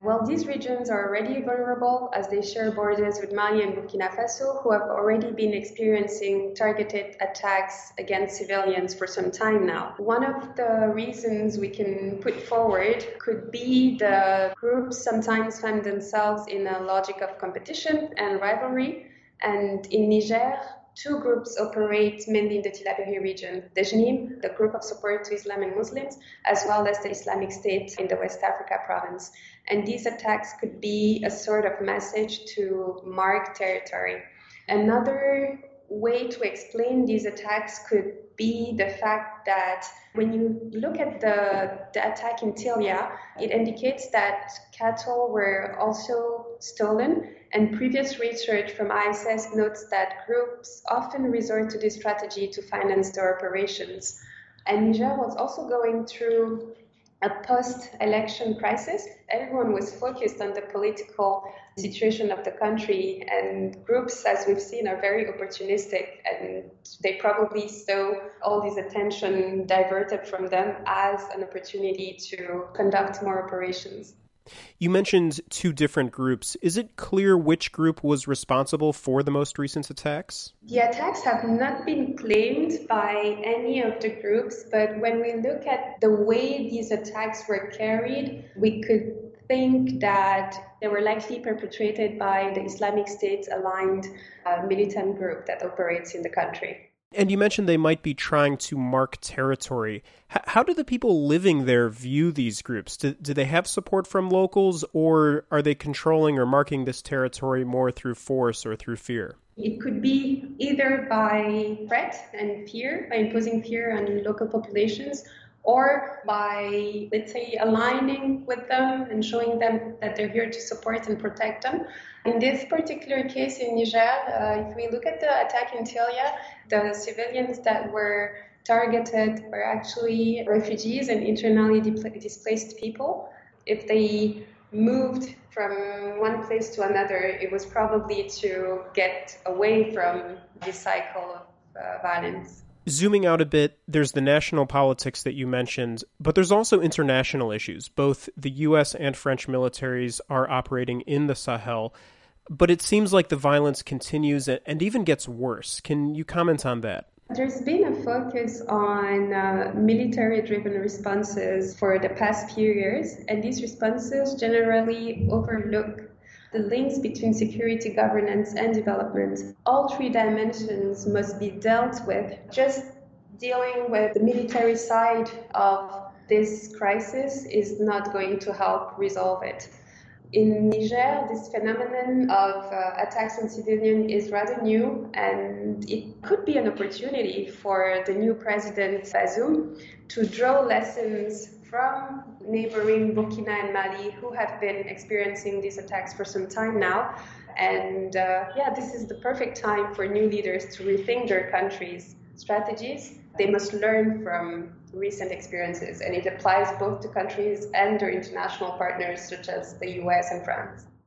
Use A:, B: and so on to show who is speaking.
A: Well, these regions are already vulnerable as they share borders with Mali and Burkina Faso, who have already been experiencing targeted attacks against civilians for some time now. One of the reasons we can put forward could be the groups sometimes find themselves in a logic of competition and rivalry. And in Niger, two groups operate mainly in the Tillabéri region, the JNIM, the group of support to Islam and Muslims, as well as the Islamic State in the West Africa province. And these attacks could be a sort of message to mark territory. Another way to explain these attacks could be the fact that when you look at the attack in Tilia, it indicates that cattle were also stolen. And previous research from ISS notes that groups often resort to this strategy to finance their operations. And Niger was also going through a post-election crisis. Everyone was focused on the political situation of the country, and groups, as we've seen, are very opportunistic, and they probably saw all this attention diverted from them as an opportunity to conduct more operations.
B: You mentioned two different groups. Is it clear which group was responsible for the most recent attacks?
A: The attacks have not been claimed by any of the groups, but when we look at the way these attacks were carried, we could think that they were likely perpetrated by the Islamic State-aligned militant group that operates in the country.
B: And you mentioned they might be trying to mark territory. How do the people living there view these groups? Do they have support from locals, or are they controlling or marking this territory more through force or through fear?
A: It could be either by threat and fear, by imposing fear on local populations, or by, let's say, aligning with them and showing them that they're here to support and protect them. In this particular case in Niger, if we look at the attack in Tilia, the civilians that were targeted were actually refugees and internally displaced people. If they moved from one place to another, it was probably to get away from this cycle of violence.
B: Zooming out a bit, there's the national politics that you mentioned, but there's also international issues. Both the U.S. and French militaries are operating in the Sahel, but it seems like the violence continues and even gets worse. Can you comment on that?
A: There's been a focus on military-driven responses for the past few years, and these responses generally overlook the links between security, governance, and development. All three dimensions must be dealt with. Just dealing with the military side of this crisis is not going to help resolve it. In Niger, this phenomenon of attacks on civilians is rather new, and it could be an opportunity for the new president, Bazoum, to draw lessons from neighboring Burkina and Mali, who have been experiencing these attacks for some time now. And this is the perfect time for new leaders to rethink their country's strategies. They must learn from recent experiences, and it applies both to countries and their international partners, such as the US and France.